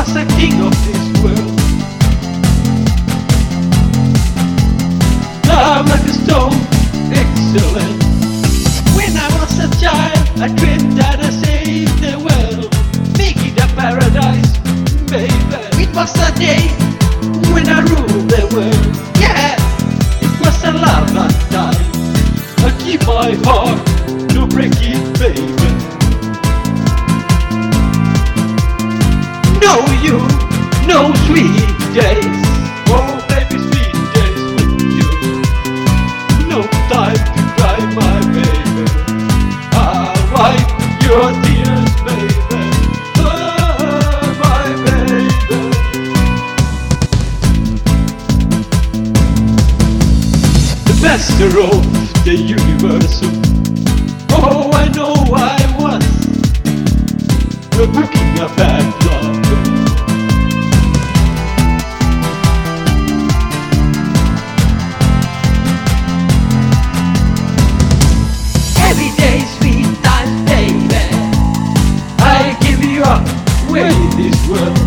was the king of this world. Love like a stone, excellent. When I was a child, I dreamed that I saved the world, making a paradise, baby. It was a day when I ruled the world. Yeah, it was a love that time. I keep my heart, no break it, baby. No you, no sweet days. Oh baby, sweet days with you. No time to cry, my baby. I'll wipe your tears, baby. Oh, my baby. The master of the universe. Oh, I know I was booking a bad love. Every day, sweet time, baby. I give you up, way this world.